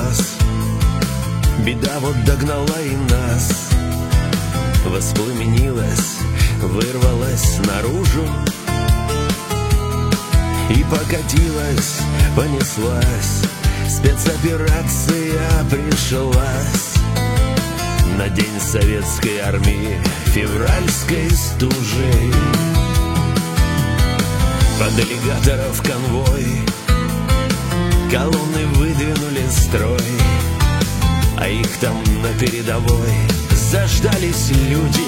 глаз. Беда вот догнала и нас, воспламенилась, вырвалась наружу и покатилась, понеслась. Спецоперация пришлась на день советской армии февральской стужи. Под аллигаторов конвой колонны выдвинули строй, а их там на передовой заждались люди.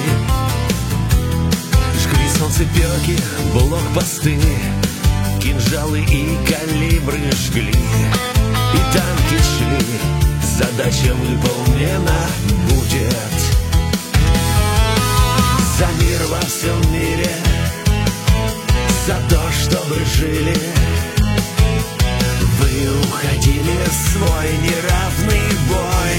Жгли солнцепёки, блокпосты, кинжалы и калибры жгли, и танки шли, задача выполнена будет. За мир во всем мире, за то, чтобы жили. Вы уходили в свой неравный бой.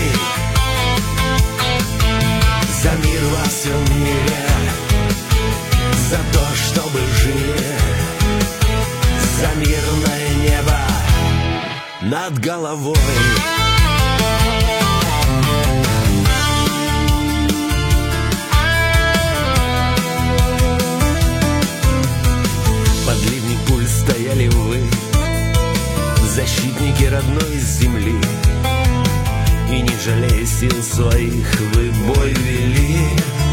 За мир во всем мире, за то, чтобы жили. За мирное небо над головой. Под ливнем пуль стояли вы, защитники родной земли, и не жалея сил своих вы бой вели,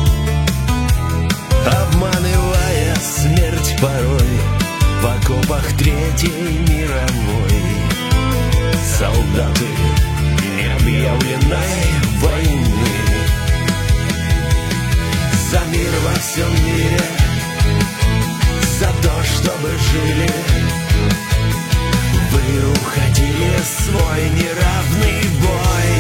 обманывая смерть порой в окопах Третьей мировой. Солдаты необъявленной войны. За мир во всем мире, за то, чтобы жили. Вы уходили в свой неравный бой.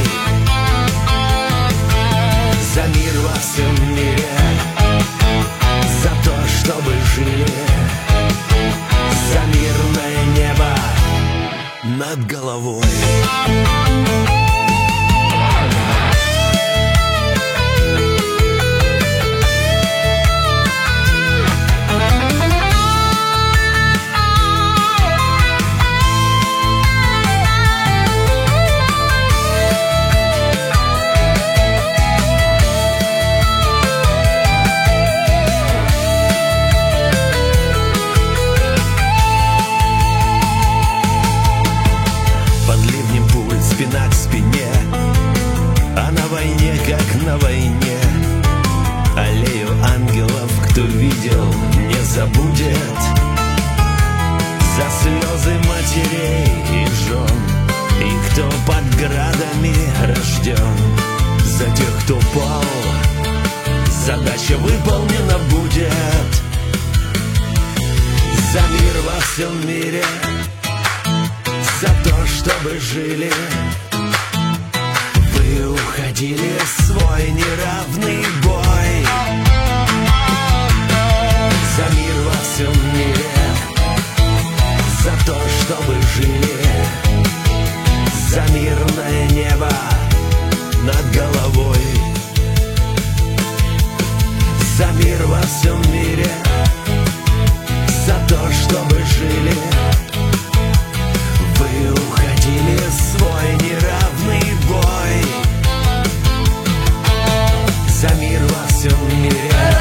За мир во всем мире, за то, чтобы жили. За мирное небо над головой. Спина к спине, а на войне, как на войне, аллею ангелов, кто видел, не забудет. За слезы матерей и жен, и кто под градами рожден. За тех, кто пал, задача выполнена будет. За мир во всем мире, за то, чтобы жили. Вы уходили в свой неравный бой. За мир во всем мире, за то, чтобы жили. За мирное небо над головой. За мир во всем мире, за то, чтобы жили. Вы уходили в свой неравный бой. За мир во всем мире.